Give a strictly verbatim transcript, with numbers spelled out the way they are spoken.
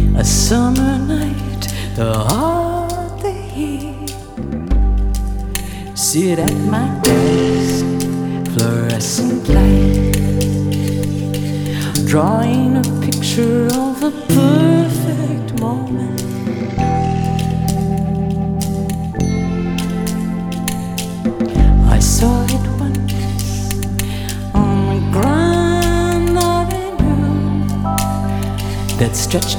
A summer night, the heart, the heat. Sit at my desk, fluorescent light, drawing a picture of a perfect moment. I saw it once on the Grand Avenue that stretched